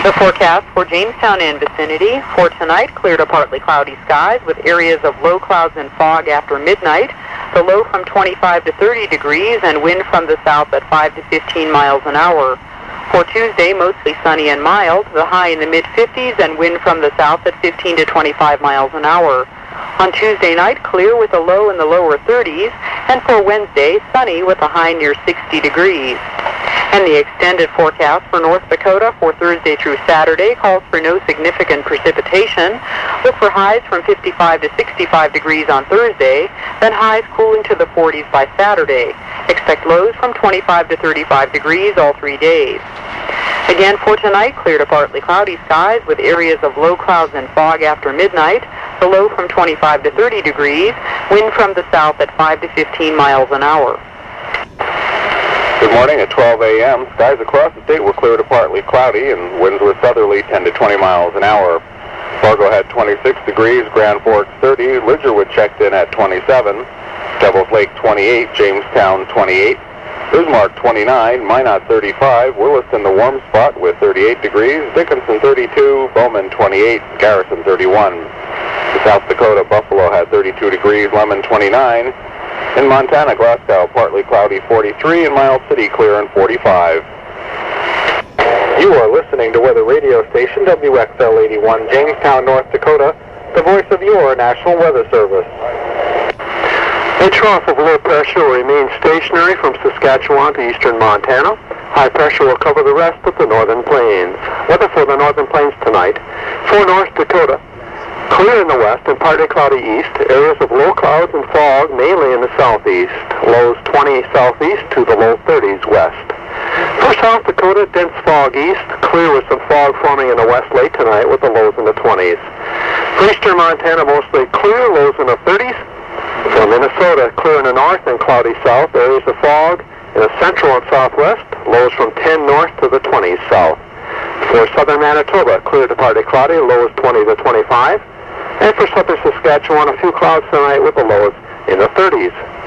The forecast for Jamestown and vicinity for tonight, clear to partly cloudy skies with areas of low clouds and fog after midnight. The low from 25 to 30 degrees and wind from the south at 5 to 15 miles an hour. For Tuesday, mostly sunny and mild, the high in the mid-50s and wind from the south at 15 to 25 miles an hour. On Tuesday night, clear with a low in the lower 30s, and for Wednesday, sunny with a high near 60 degrees. And the extended forecast for North Dakota for Thursday through Saturday calls for no significant precipitation. Look for highs from 55 to 65 degrees on Thursday, then highs cooling to the 40s by Saturday. Expect lows from 25 to 35 degrees all 3 days. Again for tonight, clear to partly cloudy skies with areas of low clouds and fog after midnight. The low from 25 to 30 degrees, wind from the south at 5 to 15 miles an hour. Good morning at 12 a.m. Skies across the state were clear to partly cloudy and winds were southerly 10 to 20 miles an hour. Fargo had 26 degrees, Grand Forks 30, Lidgerwood checked in at 27, Devil's Lake 28, Jamestown 28, Bismarck 29, Minot 35, Williston the warm spot with 38 degrees, Dickinson 32, Bowman 28, Garrison 31. In South Dakota, Buffalo had 32 degrees, Lemon 29. In Montana, Glasgow, partly cloudy 43, and Miles City clear and 45. You are listening to weather radio station WXL 81, Jamestown, North Dakota, the voice of your National Weather Service. A trough of low pressure will remain stationary from Saskatchewan to eastern Montana. High pressure will cover the rest of the northern plains. Weather for the northern plains tonight. For North Dakota, clear in the west and partly cloudy east. Areas of low clouds and fog mainly in the southeast. Lows 20 southeast to the low 30s west. For South Dakota, dense fog east. Clear with some fog forming in the west late tonight with the lows in the 20s. For eastern Montana, mostly clear, lows in the 30s. For Minnesota, clear in the north and cloudy south. Areas of fog in the central and southwest. Lows from 10 north to the 20s south. For southern Manitoba, clear to partly cloudy, lows 20 to 25. And for southern Saskatchewan, a few clouds tonight with the lows in the 30s.